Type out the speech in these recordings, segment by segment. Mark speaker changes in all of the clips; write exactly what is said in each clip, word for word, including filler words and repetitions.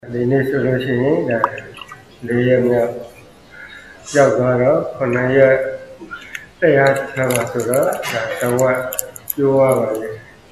Speaker 1: ဒီနေ့ဆိုလို့ရှိရင်ဒါလေးရက်မြောက်ရောက်သွားတော့ခုနှစ်ရက်တရားထားပါဆိုတော့ဒါတဝက်ကျိုးရပါလေ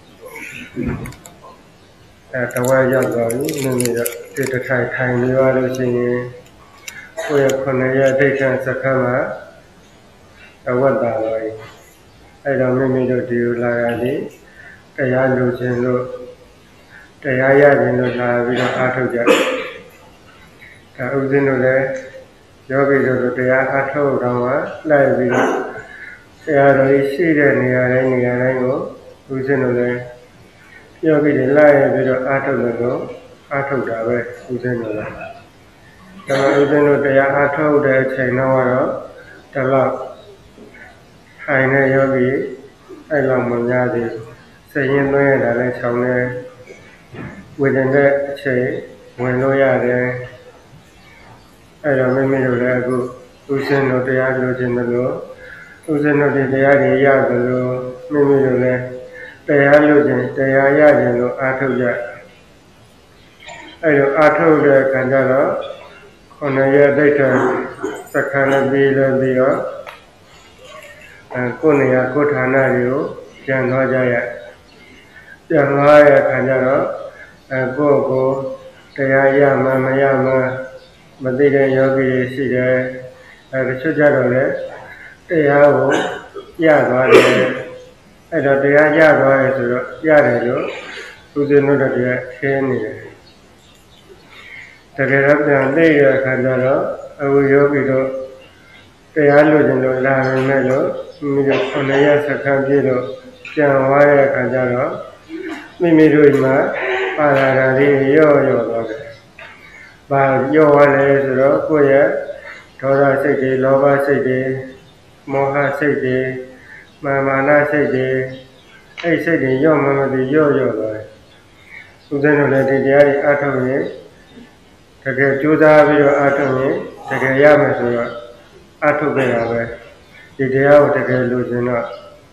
Speaker 1: အဲတဝက်ရောက်သွားပြီနည်းနည်းတော့ဒီတစ်ထိုင်ထိုင်နေရလို့ရှိရင်ကိုယ့်ရဲ့ခုနှစ်ရက်ဒိဋ္ဌံစခန်းမှာတဝက်တာပါလေအဲတော့မိမိတို့ဒီလိုလာရတယ်တရားလိုချင်လို့တရားရခြင်းလို့လာပြီးတော့အားထုတ်ကြတယ်။ဒါဥစဉ်တို့လည်းယောဂီတို့တရားအားထုတ်တော့မှလိုက်ပြီးတော့တရားတော်ရှိတဲ့နေရာတိုင်းနေရာတိုင်းကိုဥစဉ်တို့လည်းယောဂီတွေလိုက်ပြီးတော့အားထုတ်လို့အားထုတ်တာပဲဥစဉ်တို့လည်းဒါမှဥစဉ်တို့တရားအားထုတ်တဲ့အချိန်တော့တော့ဒီလောက်ထိုင်တဲ့ယောဂီအဲ့လောက်မများသေးစိတ်ရင်းသွင်းရတာလည်းချောင်းနေဝေဒနာအချိန်ဝင်လို့ရတယ်အဲ့တော့မိမိတို့လည်းအခုဥစဉ်တို့တရားလိုချင်တယ်လို့ဥစဉ်တို့တရားတွေရတယ်လို့မိမိတို့လည်းတရားလိုချင်တရားရခြင်းလို့အားထုတ်ကြအဲ့တော့အားထုတ်တဲ့အခါကျတော့ခုနှစ်ရက်ဒိဋ္ဌံစက္ကန့်နဲ့ပြီးလို့ပြီးတော့အဲကိုယ်နေရာကိုယ်ဌာနတွေကိုပြန်သွားကြရပြန်သွားတဲ့အခါကျတော့အဲကိုယ့်ကိုတရားရမှမရမှမသိတဲ့ယောဂီတွေရှိတယ်အဲတချို့ကြတော့လေတရားကိုရသွားတယ်အဲ့တော့တရားရသွားတယ်ဆိုတော့ရတယ်လို့သူစဉ်တို့တရားခင်းနေတယ်တကယ်တော့ပြန်သိရတဲ့အခါကျတော့အခုယောဂီတို့တရားလို့ခြင်းလို့လာနေမဲ့လို့မိတို့ခုနှစ်ရက်စခန်းပြည့်လို့ပြန်သွားတဲ့အခါကျတော့မိမိတို့မှာပါလာတာလေးရော့ရော့သွားတယ်။ဘာရော့သွားလဲဆိုတော့ကိုယ့်ရဲ့ဒေါသစိတ်တွေလောဘစိတ်တွေမောဟစိတ်တွေမာမာနစိတ်တွေအဲ့စိတ်တွေရော့မှမသိရော့ရော့သွားတယ်။ဦးဇင်းတို့လည်းဒီတရားတွေအားထုတ်ရင်တကယ်ကြိုးစားပြီးတော့အားထုတ်ရင်တကယ်ရမယ်ဆိုတော့အားထုတ်ကြရပဲဒီတရားကိုတကယ်လိုချင်တော့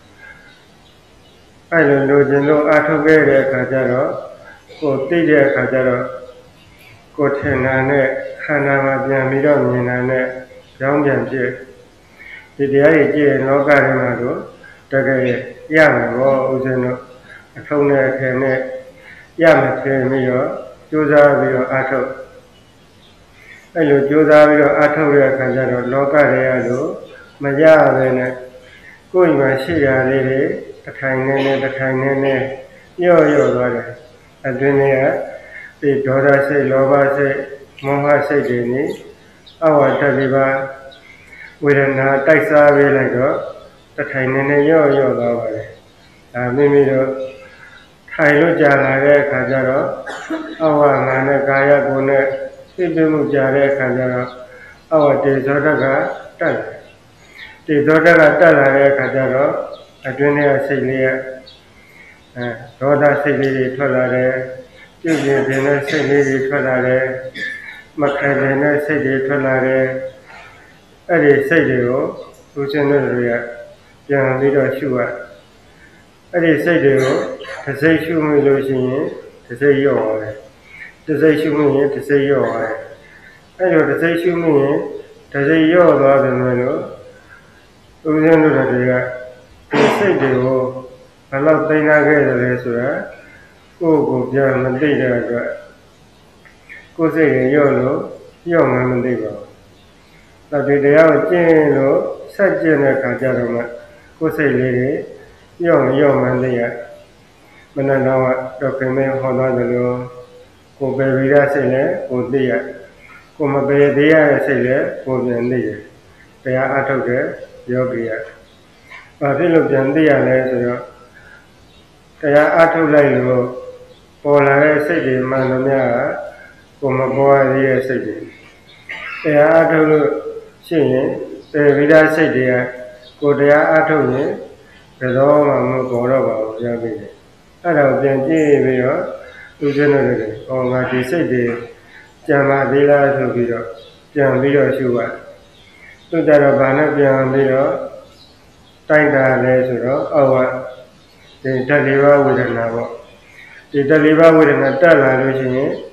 Speaker 1: အဲ့လိုလိုချင်လို့အားထုတ်ခဲ့တဲ့အခါကျတော့ကိုသိတဲ့အခါကျတော့ကိုထင်တာနဲ့ခန္ဓာမှာပြန်ပြီးတော့မြင်တာနဲ့ကြောင်းပြန်ဖြစ်ဒီတရားကြီးကြည့်ရင်လောကထဲမှာတော့တကယ်ရမယ်ဘောဥစဉ်တို့အထုံးနဲ့အထည်နဲ့ရမယ်ထင်ပြီးတော့ကြိုးစားပြီးတော့အားထုတ်အဲ့လိုကြိုးစားပြီးတော့အားထုတ်တဲ့အခါကျတော့လောကထဲရလို့မရဘဲနဲ့ကိုယ်မှာရှိရလေးတွေတစ်ထိုင်နဲ့နဲ့တစ်ထိုင်နဲ့နဲ့ရော့ရော့သွားတယ်အတွင်းထဲကဒီဒေါသစိတ်လောဘစိတ်မောဟစိတ်တွေနေအဝတ္တတိပါဝေဒနာတိုက်စားပေးလိုက်တော့တစ်ထိုင်နဲ့နဲ့ရော့ရော့သွားပါတယ်ဒါမိမိတို့ထိုင်လို့ကြာလာတဲ့အခါကျတော့အဝငါနဲ့ကာယကိုယ်နဲ့သိပြမှုကြာတဲ့အခါကျတော့အဝတေဇောတကတက်တယ်တေဇောတကတက်လာတဲ့အခါကျတော့အတွင်းထဲကစိတ်လေးကအဲဒေါသစိတ်လေးတွေထွက်လာတယ်ပြုပြင်းပြင်းတဲ့စိတ်လေးတွေထွက်လာတယ်မခံနိုင်တဲ့စိတ်တွေထွက်လာတယ်အဲ့ဒီစိတ်တွေကိုဦးဇင်းတို့တွေကပြန်ပြီးတော့ရှုရအဲ့ဒီစိတ်တွေကိုတစ်စိတ်ရှုမိလို့ရှိရင်တစ်စိတ်ရော့သွားတယ်တစ်စိတ်ရှုမိရင်တစ်စိတ်ရော့သွားတယ်အဲ့လိုတစ်စိတ်ရှုမိရင်တစ်စိတ်ရော့သွားတယ်လို့ဦးဇင်းတို့တွေကဒီစိတ်တွေကိုဘယ်လောက်သိနာခဲ့တယ်လဲဆိုတာကိုယ့်ကိုပြန်မသိတဲ့အတွက်ကိုယ်စိတ်ရင်ရော့လို့ရော့မှမသိပါဘူး။ဒါဒီတရားကိုကျင့်လို့ဆက်ကျင့်တဲ့အခါကျတော့မှကိုယ်စိတ်လေးတွေရော့မရော့မှသိရ။မနက်တော့တော့ခင်မင်းဟောသွားတယ်လို့ကိုယ်ပဲဝိရစိတ်နဲ့ကိုယ်သိရ။ကိုယ်မပဲသေးရတဲ့စိတ်နဲ့ကိုယ်ပြန်သိရ။တရားအထုတ်တဲ့ယောဂီရ။ဘာဖြစ်လို့ပြန်သိရလဲဆိုတော့တရားအားထုတ်လိုက်လို့ပေါ်လာတဲ့စိတ်တွေမှန်သမျှကိုမပေါ်ရတဲ့စိတ်တွေတရားအားထုတ်လို့ရှိရင်တေဝိဒစိတ်တွေကကိုတရားအားထုတ်ရင်ဘယ်တော့မှမပေါ်တော့ပါဘူးပြောပြီးတယ်အဲ့ဒါကိုပြန်ကြည့်ပြီးတော့သူကျင်းလို့တယ်ဟောငါဒီစိတ်တွေကြံပါသေးလားဆိုပြီးတော့ပြန်ပြီးတော့ရှုပါသူကြတော့ဘာနဲ့ပြန်ပြီးတော့တိုက်တာလဲဆိုတော့အောက်ကဒီတတိယဝေဒနာပေါ့ဒီတတိယဝေဒနာတက်လာလို့ရှိရင် က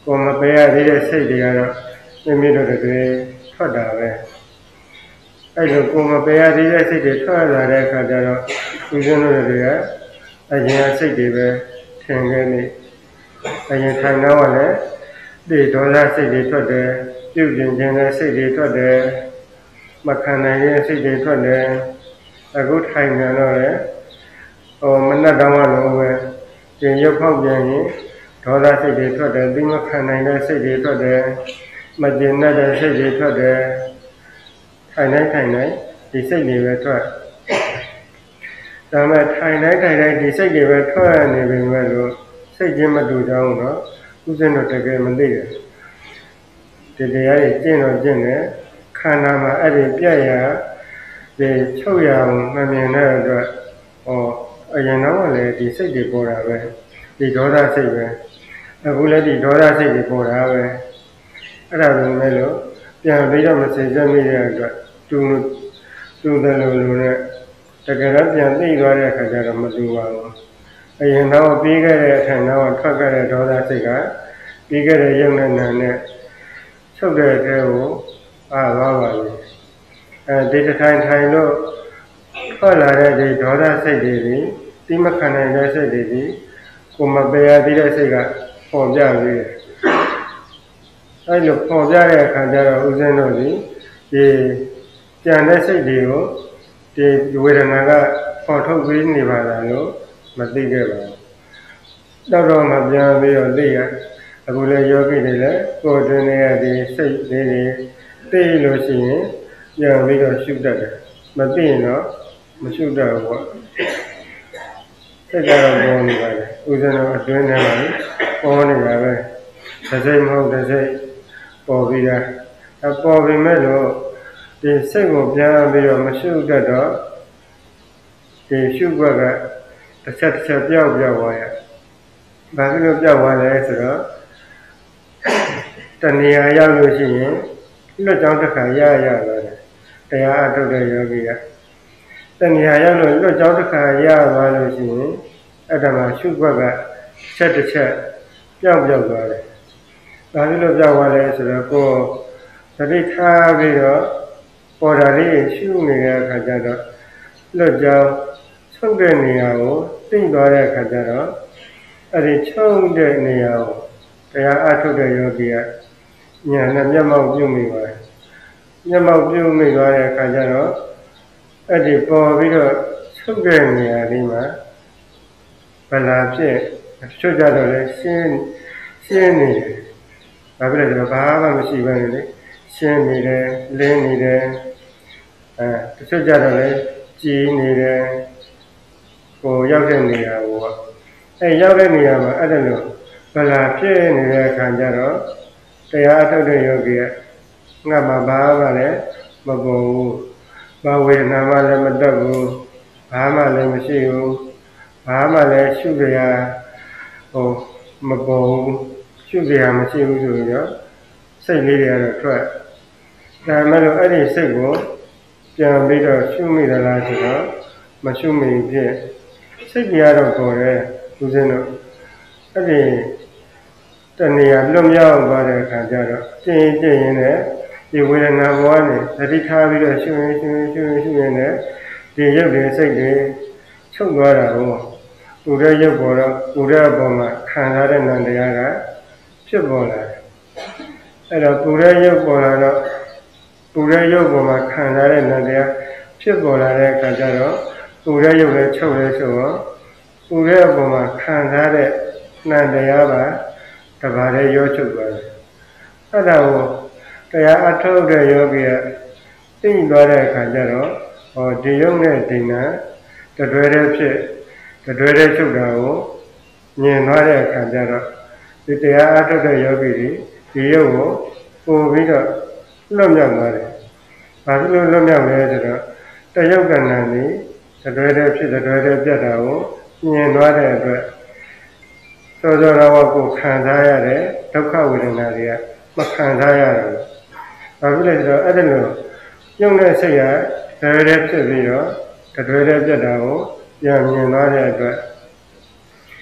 Speaker 1: ကိုမပေးရသေးတဲ့စိတ်တွေကတော့မိမိတို့တွေထွက်တာပဲအဲ့လိုကိုမပေးရသေးတဲ့စိတ်တွေထွက်လာတဲ့အခါကျတော့ဦးဇင်းတို့တွေကအရင်စိတ်တွေပဲထင်ခဲ့နေအရင်ထိုင်တော့လည်းဒီဒေါသစိတ်တွေထွက်တယ်ပြုပြင်ခြင်းတဲ့စိတ်တွေထွက်တယ်မခံနိုင်တဲ့စိတ်တွေထွက်တယ်အခုထိုင်နေတော့လေဟိုမနှက်တောင်းရလို့ပဲပြင်ရုပ်ဖောက်ပြန်ရင်ဒေါသစိတ်တွေထွက်တယ်ပြီးမခံနိုင်တဲ့စိတ်တွေထွက်တယ်မကျင်တဲ့စိတ်တွေထွက်တယ်ထိုင်တိုင်းထိုင်တိုင်းဒီစိတ်တွေပဲထွက်ဒါမှထိုင်တိုင်းထိုင်တိုင်းဒီစိတ်တွေပဲထွက်နေပြီမဲ့လို့စိတ်ချင်းမတူကြဘူးနော်ဥစဉ်တော့တကယ်မသိတယ်ဒီတရားကြီးကျင့်တော့ကျင့်တယ်ခန္ဓာမှာအဲ့ဒီပြက်ရဒီချုပ်ရအောင်မမြင်တဲ့အတွက်ဟောအရင်တော့လည်းဒီစိတ်တွေပေါ်တာပဲဒီဒေါသစိတ်ပဲအခုလည်းဒီဒေါသစိတ်တွေပေါ်တာပဲအဲ့ဒါလိုမဲ့လို့ပြန်ပြီးတော့မစင်စက်မိတဲ့အတွက်တူတူတယ်လို့လို့နဲ့တကယ်တော့ပြန်သိသွားတဲ့အခါကျတော့မတူပါဘူးအရင်တော့ပြီးခဲ့တဲ့အထက်တော့ထွက်ခဲ့တဲ့ဒေါသစိတ်ကပြီးခဲ့တဲ့ရုပ်နဲ့နာနဲ့ချုပ်တဲ့အထဲကိုအားသွားပါလိမ့်အဲဒီတစ်ထိုင်ထိုင်လို့ထွက်လာတဲ့ဒီဒေါသစိတ်တွေဒီတိမခံနိုင်တဲ့စိတ်တွေဒီကိုမပယ်ရသေးတဲ့စိတ်ကပေါ်ပြပြီးတယ်အဲလိုပေါ်ပြတဲ့အခါကျတော့ဥစဉ်တို့ဒီဒီကြံတဲ့စိတ်တွေကိုဒီဝေဒနာကပေါ်ထုတ်ပြီးနေပါလားလို့မသိခဲ့ပါဘူးတော့တော့မှပြန်ပြီးတော့သိရအခုလည်းယောဂီတွေလည်းကိုယ်တွင်နေရဒီစိတ်လေးတွေသိလို့ရှိရင်ပြန်ပြီးတော့ရှုတတ်တယ်မသိရင်တော့မရှုတတ်ဘူးပေါ့စိတ်ကတော့ပေါ်နေပါလေဥစဉ်တော့အတွင်းထဲမှာပေါ်နေတာပဲတစ်စိတ်မဟုတ်တစ်စိတ်ပေါ်ပြီးတာအပေါ်ပြီးမဲ့လို့ဒီစိတ်ကိုပြန်ပြီးတော့မရှုတတ်တော့ဒီရှုွက်ကတစ်ချက်တစ်ချက်ပြောက်ပြောက်သွားရဘာဖြစ်လို့ပြောက်သွားလဲဆိုတော့တဏှာရောက်လို့ရှိရင်လွတ်ကြောင်းတစ်ခါရရသွားတယ်တရားအထုတ်တဲ့ယောဂီကတဏှာရောက်လို့လွတ်ကြောင်းတစ်ခါရသွားလို့ရှိရင်အဲ့ဒါမှရှုွက်ကချက်တစ်ချက်ပြောက်ပြောက်သွားတယ်ဘာဖြစ်လို့ပြောက်သွားလဲဆိုတော့ကိုယ်သတိထားပြီးတော့ပေါ်တာလေးရှုနေတဲ့အခါကျတော့လွတ်ကြောင်းချုပ်တဲ့နေရာကိုသိသွားတဲ့အခါကျတော့အဲ့ဒီချုပ်တဲ့နေရာကိုတရားအထုတ်တဲ့ယောဂီကညာနဲ့မျက်မှောက်ပြုမိပါတယ်မျက်မှောက်ပြုမိသွားတဲ့အခါကျတော့အဲ့ဒီပေါ်ပြီးတော့ချုပ်တဲ့နေရာလေးမှာဗလာဖြစ်ချုပ်ကြတော့လဲရှင်းရှင်းနေတယ်ဘာဖြစ်လဲဆိုတော့ဘာမှမရှိဘဲနဲ့လေရှင်းနေတယ်လင်းနေတယ်အဲတချို့ကြတော့လဲကြည်နေတယ်ကိုရောက်တဲ့နေရာကိုအဲရောက်တဲ့နေရာမှာအဲ့ဒါလို့ဗလာဖြစ်နေတဲ့အခါကျတော့တရားထုတ်တဲ့ယောဂီကငါမှဘာမှလည်းမပေါ်ဘူးဘာဝေဒနာမှလည်းမတက်ဘူးဘာမှလည်းမရှိဘူးဘာမှလည်းရှုကြရဟိုမပေါ်ဘူးရှုကြရမရှိဘူးဆိုရင်တော့စိတ်လေးတွေကတော့ထွက်ဒါမှမဟုတ်အဲ့ဒီစိတ်ကိုပြန်ပြီးတော့ရှုမိသလားဆိုတော့မရှုမိဖြစ်စိတ်ကြီးကတော့ပေါ်တယ်ဦးဇင်းတို့အဲ့ဒီတဏှာလွတ်မြောက်သွားတဲ့အခါကျတော့ကျင့်ကျင့်ရင်းနဲ့ဒီဝေဒနာဘဝနဲ့သတိထားပြီးတော့ရှုရင်ရှုရင်ရှုရင်ရှုရင်နဲ့ဒီရုပ်တွေစိတ်တွေချုပ်သွားတာကိုပူတဲ့ရုပ်ပေါ်တော့ပူတဲ့အပေါ်မှာခံစားတဲ့နံတရားကဖြစ်ပေါ်လာတယ်အဲ့တော့ပူတဲ့ရုပ်ပေါ်လာတော့ပူတဲ့ရုပ်ပေါ်မှာခံစားတဲ့နံတရားဖြစ်ပေါ်လာတဲ့အခါကျတော့ပူတဲ့ရုပ်လည်းချုပ်လဲဆိုတော့ပူတဲ့အပေါ်မှာခံစားတဲ့နံတရားပါတပါးလေးရောချုပ်သွားတယ်အဲ့ဒါကိုတရားအထုတ်တဲ့ယောဂီကသိသွားတဲ့အခါကျတော့ဟောဒီယုံနဲ့ဒီနာတတွဲတဲ့ဖြစ်တတွဲတဲ့ချုပ်တာကိုမြင်သွားတဲ့အခါကျတော့ဒီတရားအထုတ်တဲ့ယောဂီဒီဒီယုံကိုပို့ပြီးတော့လွတ်မြောက်သွားတယ်ဘာဖြစ်လို့လွတ်မြောက်လဲဆိုတော့တယုတ်ကဏ္ဍนี่တတွဲတဲ့ဖြစ်တတွဲတဲ့ပြတ်တာကိုမြင်သွားတဲ့အတွက်စောစောတော့ကိုခံစားရတဲ့ဒုက္ခဝေဒနာတွေကမခံစားရဘူး။ဘာဖြစ်လဲဆိုတော့အဲ့ဒါလို့ညုံတဲ့စိတ်ကတတွဲတဲ့ဖြစ်ပြီးတော့တတွဲတဲ့ပြတ်တာကိုပြန်မြင်သွားတဲ့အတွက်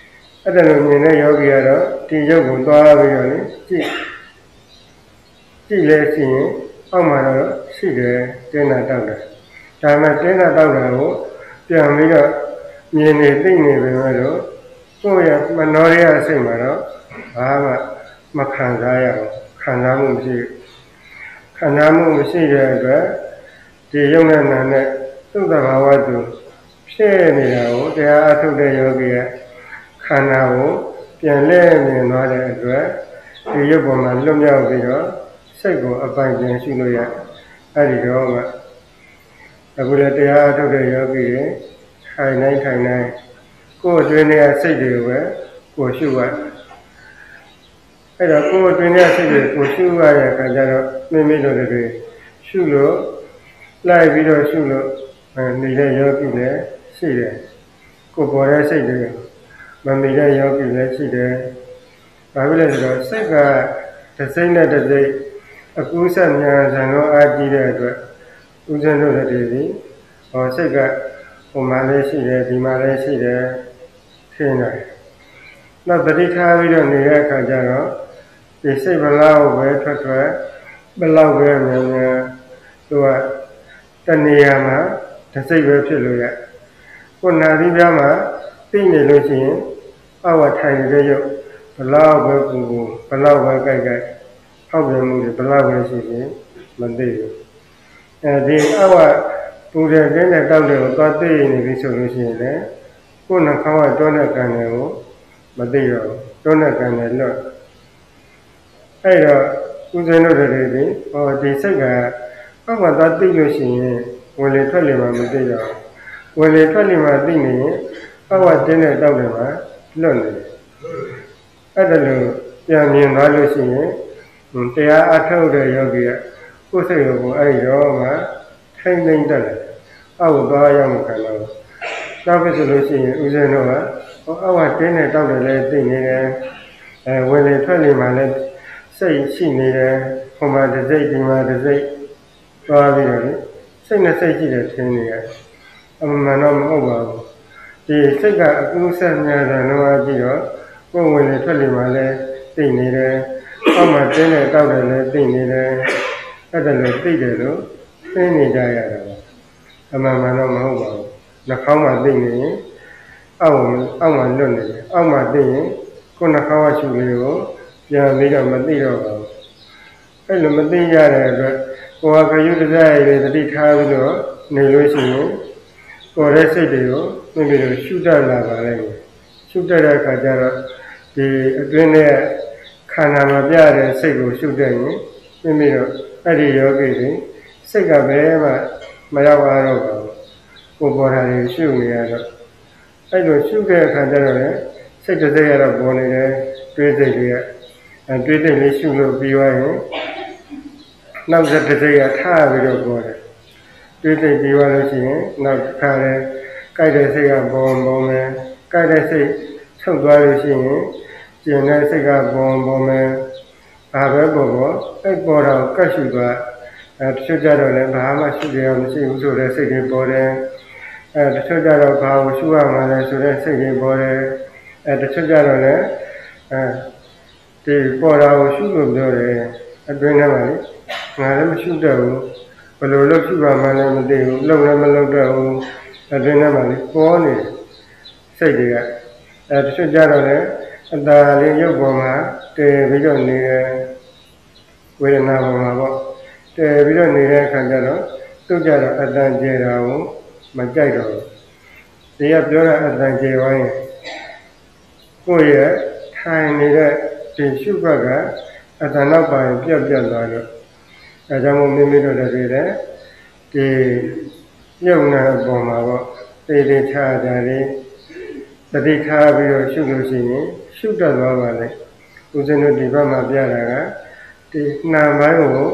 Speaker 1: အဲ့ဒါလိုမြင်တဲ့ယောဂီကတော့ဒီရုပ်ကိုသွားပြီးတော့လေကြည့်ကြည့်လဲရှိရင်အောက်မှာတော့ရှိတယ်တင်းတာတောက်တယ်ဒါမှတင်းတာတောက်တာကိုပြန်ပြီးတော့မြင်နေသိနေပြီမဲ့တော့ကိုယ့်ရဲ့မနောရိယစိတ်မှာတော့ဘာမှမခံစားရဘူးခံစားမှုမရှိခံစားမှုမရှိတဲ့အတွက်ဒီယုံနဲ့နာနဲ့သုတ္တဘာဝတူဖြစ်နေတာကိုတရားအထုတ်တဲ့ယောဂီရဲ့ခန္ဓာကိုပြန်လဲမြင်သွားတဲ့အတွက်ဒီရုပ်ပေါ်မှာလွတ်မြောက်ပြီးတော့စိတ်ကိုအပိုင်ပြန်ရှိလို့ရအဲ့ဒီတော့မှအခုလည်းတရားအထုတ်တဲ့ယောဂီတွေထိုင်နိုင်ထိုင်နိုင်ကိုယ်အတွင်းထဲစိတ်တွေကိုပဲကိုရှုရအဲ့တော့ကိုယ်အတွင်းထဲစိတ်တွေကိုရှုရတဲ့အခါကျတော့မိမိတို့တွေရှုလို့လိုက်ပြီးတော့ရှုလို့နေတဲ့ယောဂီလည်းရှိတယ်ကိုယ်ပေါ်တဲ့စိတ်တွေမမီတဲ့ယောဂီလည်းရှိတယ်ဘာဖြစ်လဲဆိုတော့စိတ်ကတစ်စိမ့်နဲ့တစ်စိမ့်အကူးဆက်များဇံတော့အားကြီးတဲ့အတွက်ဦးဇင်းတို့တွေဒီဟောစိတ်ကဟိုမှာလည်းရှိတယ်ဒီမှာလည်းရှိတယ်ထင်တယ်နောက်တတိထားပြီးတော့နေတဲ့အခါကျတော့ဒီစိတ်ဘလောက်ပဲထွက်ထွက်ဘလောက်ပဲမြန်မြန်သူကတဏှာမှာတစ်စိတ်ပဲဖြစ်လို့ရကိုနာသီးပြားမှာသိနေလို့ရှိရင်အဝထိုင်နေတဲ့ရုပ်ဘလောက်ပဲပူပူဘလောက်ပဲကြိုက်ကြိုက်အောက်ပြမှုတွေဘလောက်ပဲရှိရင်မသိဘူးအဲဒီအဝပူတဲ့တင်းတဲ့တောက်တဲ့ကိုသွားသိနေပြီဆိုလို့ရှိရင်လည်းကိုယ်နှာခေါင်းကတွန်းတဲ့ကံတွေကိုမသိတော့ဘူးတွန်းတဲ့ကံတွေလွတ်အဲ့တော့ဦးဇင်းတို့တွေဒီဟောဒီစိတ်ကအောက်ကသွားသိလို့ရှိရင်ဝင်လေထွက်လေမှမသိတော့ဝင်လေထွက်လေမှသိနေရင်အောက်ကတင်းတဲ့တောက်တဲ့မှာလွတ်နေတယ်အဲ့ဒါလို့ပြန်မြင်သွားလို့ရှိရင်တရားအထုတ်တဲ့ယောဂီကကိုယ်စိတ်ကိုအဲ့ဒီတော့မှထိမ့်သိမ့်တတ်တယ်အောက်သွားရမှခံတော့နောက်ပြီဆိုလို့ရှိရင်ဦးဇင်းတို့ကဟောအောက်ကတင်းတဲ့တောက်တယ်လည်းသိနေတယ်အဲဝင်လေထွက်လေမှလည်းစိတ်ရှိနေတယ်ဟိုမှာတစ်စိတ်ဒီမှာတစ်စိတ်သွားပြီးတော့စိတ်နဲ့စိတ်ရှိတယ်ထင်နေရတယ်အမှန်တော့မဟုတ်ပါဘူးဒီစိတ်ကအကူးဆက်များတယ်တော့ကြည့်တော့ကိုယ်ဝင်လေထွက်လေမှလည်းသိနေတယ်အောက်မှာတင်းတဲ့တောက်တယ်လည်းသိနေတယ်အဲ့ဒါလို့သိတယ်လို့သိနေကြရတာပါအမှန်မှန်တော့မဟုတ်ပါဘူးနှာခေါင်းမှာသိနေရင်အောက်အောက်မှာလွတ်နေတယ်အောက်မှာသိရင်ကိုယ်နှာခေါင်းကရှုလေးကိုပြန်ပြီးတော့မသိတော့ပါဘူးအဲ့လိုမသိရတဲ့အတွက်ကိုယ်ကခရုတစားရည်တတိထားပြီးတော့နေလို့ရှိရင်ကိုယ်ရဲ့စိတ်တွေကိုမိမိတို့ရှုတတ်လာပါလိမ့်မယ်ရှုတတ်တဲ့အခါကျတော့ဒီအတွင်းထဲခန္ဓာမှာပြတဲ့စိတ်ကိုရှုတတ်ရင်မိမိတို့အဲ့ဒီယောဂီတွေစိတ်ကဘယ်မှမရောက်ပါတော့ပါဘူးကိုယ်ပေါ်တာတွေရှုနေရတော့အဲ့လိုရှုတဲ့အခါကျတော့လေစိတ်တစ်စိတ်ရတော့ပေါ်နေတယ်တွေးစိတ်တွေကအဲတွေးစိတ်လေးရှုလို့ပြီးသွားရင်နောက်တစ်စိတ်ကထားပြီးတော့ပေါ်တယ်တွေးစိတ်ပြီးသွားလို့ရှိရင်နောက်တစ်ခါလဲကြိုက်တဲ့စိတ်ကပေါ်ပေါ်မယ်ကြိုက်တဲ့စိတ်ချုပ်သွားလို့ရှိရင်ကျင်တဲ့စိတ်ကပေါ်ပေါ်မယ်ဘာပဲပေါ်ပေါ်အဲ့ပေါ်တော့ကတ်ရှုသွားအဲတချို့ကြတော့လည်းဘာမှရှုရမရှိဘူးဆိုတဲ့စိတ်တွေပေါ်တယ်အဲတချို့ကြတော့ဘာကိုရှုရမှလဲဆိုတဲ့စိတ်တွေပေါ်တယ်အဲတချို့ကြတော့လည်းအဲဒီပေါ်တာကိုရှုလို့ပြောတယ်အတွင်းထဲမှာလေငါလည်းမရှုတတ်ဘူးဘယ်လိုလုပ်ရှုရမှလည်းမသိဘူးလုပ်လည်းမလုပ်တတ်ဘူးအတွင်းထဲမှာလေပေါ်နေစိတ်တွေကအဲတချို့ကြတော့လည်းအတားလေးရုပ်ပေါ်မှာတည်ပြီးတော့နေတယ်ဝေဒနာပေါ်မှာပေါ့တည်ပြီးတော့နေတဲ့အခါကျတော့သူ့ကြတော့အတန်ကျေတာကိုမကြိုက်တော့ဘူးဒီကပြောတာအတန်ကျေသွားရင်ကိုယ့်ရဲ့ထိုင်နေတဲ့ဒီရှုဘက်ကအတန်နောက်ပိုင်းပြတ်ပြတ်သွားလို့အဲကြောင့်မို့မိမိတို့တွေလည်းဒီညုံနေပေါ်မှာပေါ့တေးသေးချာကြတယ်တတိထားပြီးတော့ရှုလို့ရှိရင်ရှုတတ်သွားပါလေဦးဇင်းတို့ဒီဘက်မှာပြတာကဒီနှာပိုင်းကို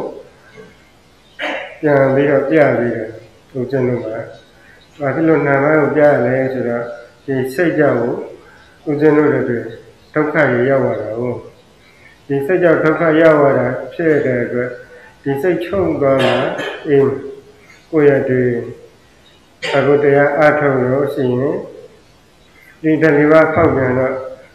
Speaker 1: ပြန်ပြီးတော့ပြပြီးတော့ဦးဇင်းတို့ကဘာဖြစ်လို့နှာပိုင်းကိုပြရလဲဆိုတော့ဒီစိတ်ကြောင့်ဦးဇင်းတို့တွေဒုက္ခတွေရောက်လာတာဟုတ်ဒီစိတ်ကြောင့်ဒုက္ခရောက်လာတာဖြစ်တဲ့အတွက်ဒီစိတ်ချုပ်သွားတာအင်းကိုယ့်ရဲ့ဒီအခုတရားအားထုတ်လို့ရှိရင်ဒီတဏှာဖောက်ပြန်တော့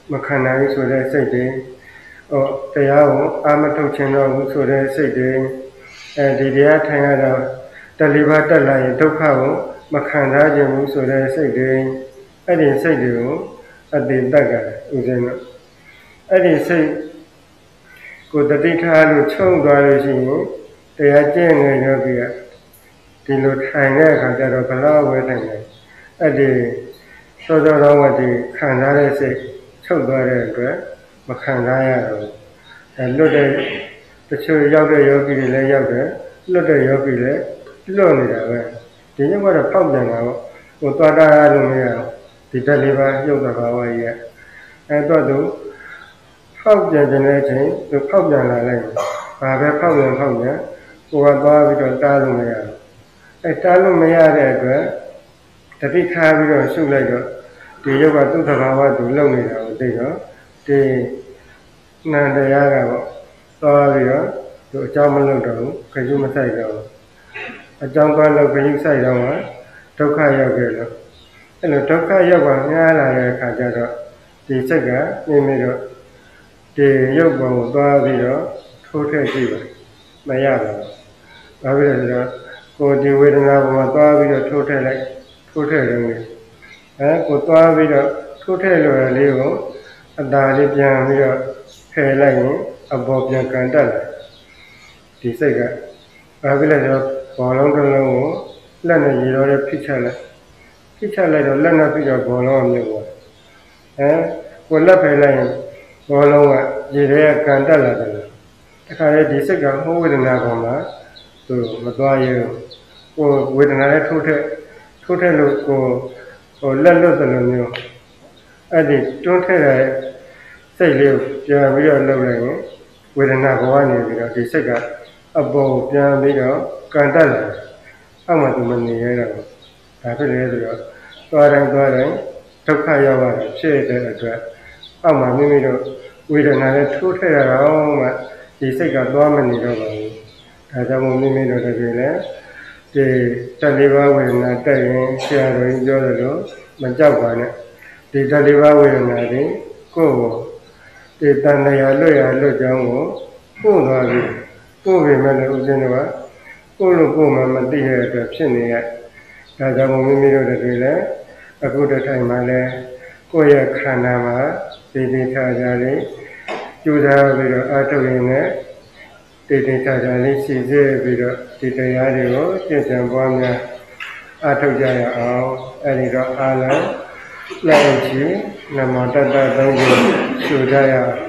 Speaker 1: မခံနိုင်ဆိုတဲ့စိတ်တွေဟောတရားကိုအာမထုတ်ခြင်းတော့ဘူးဆိုတဲ့စိတ်တွေအဲဒီတရားထိုင်ရတော့တလီပါတက်လာရင်ဒုက္ခကိုမခံစားခြင်းဘူးဆိုတဲ့စိတ်တွေအဲ့ဒီစိတ်တွေကိုအတိတက်ကဥစဉ်တော့အဲ့ဒီစိတ်ကိုတတိထားလို့ချုံသွားလို့ရှိရင်တရားကျင့်နေရောပြီးဒီလိုထိုင်တဲ့အခါကျတော့ဘလောက်ဝဲထိုင်တယ်အဲ့ဒီစောစောတော့ဝတိခံစားတဲ့စိတ်ချုပ်သွားတဲ့အတွက်မခံစားရတော့အဲလွတ်တဲ့တချို့ရောက်တဲ့ယောဂီတွေလည်းရောက်တယ်လွတ်တဲ့ယောဂီလည်းလွတ်နေတာပဲဒီညကတော့ဖောက်ပြန်တာပေါ့ဟိုသွားတာလို့မရဘူးဒီတက်လေးပါရုပ်သဘာဝကြီးကအဲတော့သူဖောက်ပြန်တဲ့အချိန်သူဖောက်ပြန်လာလိုက်ဘာပဲဖောက်ပြန်ဖောက်ပြန်ကိုယ်ကသွားပြီးတော့တားလို့မရဘူးအဲတားလို့မရတဲ့အတွက်တတိထားပြီးတော့ရှုပ်လိုက်တော့ဒီရုပ်ကသူ့သဘာဝသူလုံနေတာကိုသိတော့ဒီနန္တရားကပေါ့သွားပြီးတော့သူအကြောင်းမလုပ်တော့ဘူးခရုမဆိုင်တော့ဘူးအကြောင်းသွားလို့ခရုဆိုင်တော့မှဒုက္ခရောက်ကြလို့အဲ့လိုဒုက္ခရောက်ပါများလာတဲ့အခါကျတော့ဒီစိတ်ကမိမိတို့ဒီရုပ်ပုံကိုသွားပြီးတော့ထိုးထည့်ကြည့်ပါမရပါဘူးဘာဖြစ်လဲဆိုတော့ကိုယ်ဒီဝေဒနာပေါ်မှာသွားပြီးတော့ထိုးထည့်လိုက်ထိုးထည့်တယ်လေအဲကိုသွားပြီးတော့ထိုးထည့်လို့ရလေးကိုအตาလေးပြန်ပြီးတော့ဖယ်လိုက်ရင်အပေါ်ပြန်ကန်တက်လာဒီစိတ်ကဘာဖြစ်လဲဆိုတော့ဘောလုံးတစ်လုံးကိုလက်နဲ့ရေတော်နဲ့ဖိချလိုက်ဖိချလိုက်တော့လက်နဲ့ဖိတော့ဘောလုံးအမြုပ်သွားအဲကိုလက်ဖယ်လိုက်ရင်ဘောလုံးကရေထဲကကန်တက်လာတယ်တခါလေဒီစိတ်ကဟိုဝေဒနာပေါ်မှာသူမသွားရဘူးကိုဝေဒနာနဲ့ထိုးထည့်ထိုးထည့်လို့ကိုဟိုလက်လွတ်တယ်လို့မျိုးအဲ့ဒီတွန်းထည့်တဲ့စိတ်လေးကိုပြန်ပြီးတော့လှုပ်လိုက်ရင်ဝေဒနာဘောကနေပြီးတော့ဒီစိတ်ကအပေါ်ပြန်ပြီးတော့ကန်တက်လာအောက်မှာသူမနေရတော့ဘူးဒါဖြစ်လေဆိုတော့သွားတိုင်းသွားတိုင်းဒုက္ခရောက်ရဖြစ်တဲ့အတွက်အောက်မှာမိမိတို့ဝေဒနာနဲ့ထိုးထည့်ရအောင်မှဒီစိတ်ကသွားမနေတော့ပါဘူးဒါကြောင့်မို့မိမိတို့တကယ်လည်းဒီတက်လေးပါးဝေဒနာတက်ရင်ဆရာတော်ကြီးပြောတယ်လို့မကြောက်ပါနဲ့ဒီတက်လေးပါးဝေဒနာတွေကိုယ်ကိုဒီတဏှာလွတ်ရလွတ်ကြောင်းကိုပို့သွားပြီးပို့ပေမဲ့လည်းဥစဉ်တော့ကိုယ်လိုကိုယ်မှမသိတဲ့အတွက်ဖြစ်နေရဒါကြောင့်မို့မိမိတို့တကယ်လည်းအခုတထိုင်မှလည်းကိုယ့်ရဲ့ခန္ဓာမှာဒီဒီထားကြလေးကျူစားပြီးတော့အထုတ်ရင်လည်းတိတိကျကျလေးရှိစေပြီးတော့ဒီတရားတွေကိုကျင့်ကြံပွားများအထုတ်ကြရအောင်အဲဒီတော့အားလုံးလက်ချီနမောတတ္တသုံးခုရှုကြရအောင်